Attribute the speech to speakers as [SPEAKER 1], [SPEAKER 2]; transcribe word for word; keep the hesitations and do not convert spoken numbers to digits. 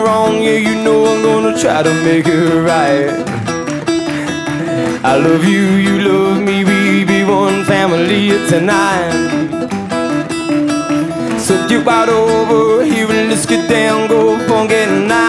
[SPEAKER 1] wrong, yeah, you know I'm gonna try to make it right. I love you, you love me, we be one family tonight. So get right over here and let's get down, go funky night.